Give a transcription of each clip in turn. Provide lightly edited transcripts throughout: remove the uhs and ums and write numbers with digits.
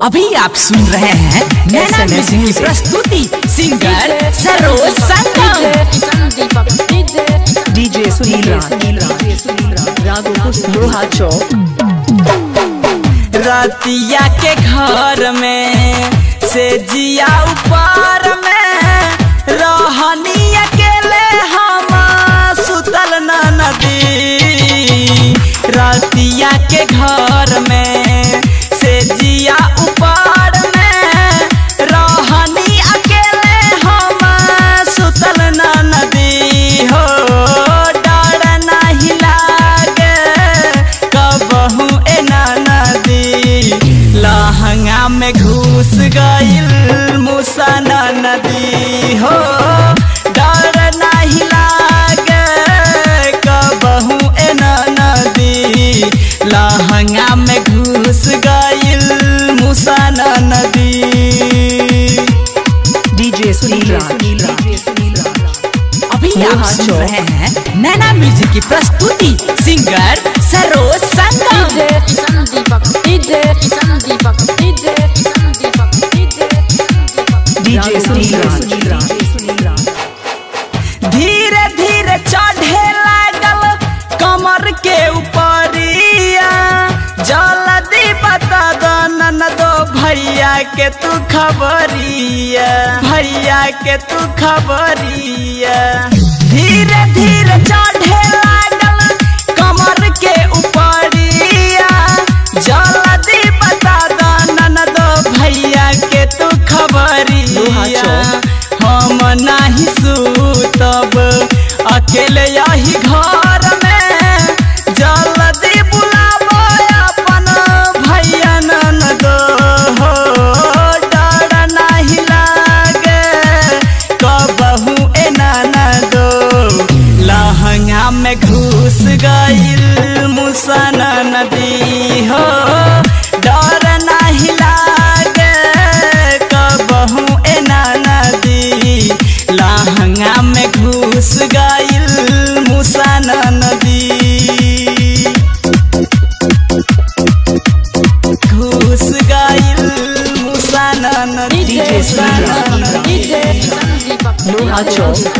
अभी आप सुन रहे हैं नैना म्यूजिक की प्रस्तुति सिंगर सरोज संगम डीजे सुनील रागो लोहा चौक। रतिया के घर में से जिया ऊपर में रहनी अकेले हम सुतल न नदी। रतिया के घर में से जिया ऊपर में रहनी अकेले हम सुतल न नदी। हो डर नहीं लागे कबहू ए नदी। लहंगा में घुस गइल मुसा नदी। हो डर नहीं लागे कबहू ए नदी। लहंगा में घुस गइल मुसा नदी। डीजे सुनील अभी आप सुन रहे हैं नैना म्यूजिक की प्रस्तुति सिंगर सरोज संगम। डीजे सुनील धीरे धीरे चढ़े लागल कमर के ऊपरिया। जल्दी बता दो ननदो भैया के तू खबरिया। भैया के तू खबरिया। धीरे धीरे चढ़े लागल कमर के ऊपरिया। जल्दी बता दो ननदो भैया के तू खबरिया। हम नहीं सूतब अकेले यही घर में। जल्दी बुलाबो अपन भैया ननदो। हो डर नहीं लागे कबहू ए ननदो। लहंगा में घुस गइल मुसा नदी। हो डर नहीं लागे कबहू ए नदी। लहंगा में घुस गइल मुसा नदी। घुस गइल मुसा नदी। डीजे सुनील लोहा चौक।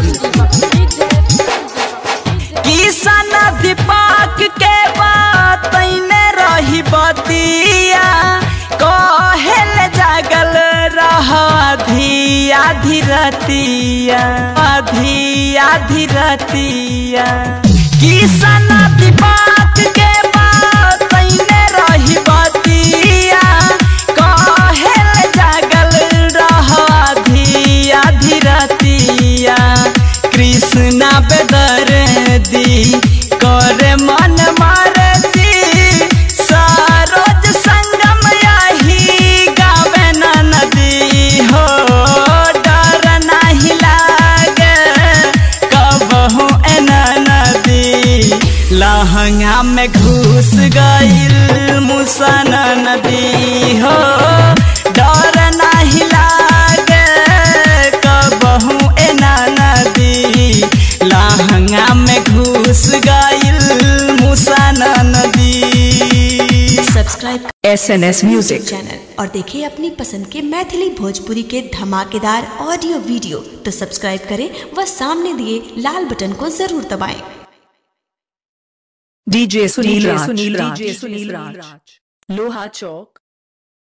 किसान दीपक के बात रही बतिया। कहेल जागल रहा धिया धीरतिया। धिया धीरतिया किसान दीपक के बात रही बतिया। कहेल जागल रहा धिया धीरतिया। कृष्णा बेदर्दी करे मन मारती। सरोज संगम यही गावे नदी। हो डर नहीं लागे कबहू ए नदी। लहंगा में घुस गइल मुसा नदी। हो डर नहीं लागे कबहू ए नदी। लहंगा में घुस गइल मुसा नदी। सब्सक्राइब SNS म्यूजिक चैनल और देखिए अपनी पसंद के मैथिली भोजपुरी के धमाकेदार ऑडियो वीडियो। तो सब्सक्राइब करें व सामने दिए लाल बटन को जरूर दबाएं। डीजे सुनील लोहा चौक।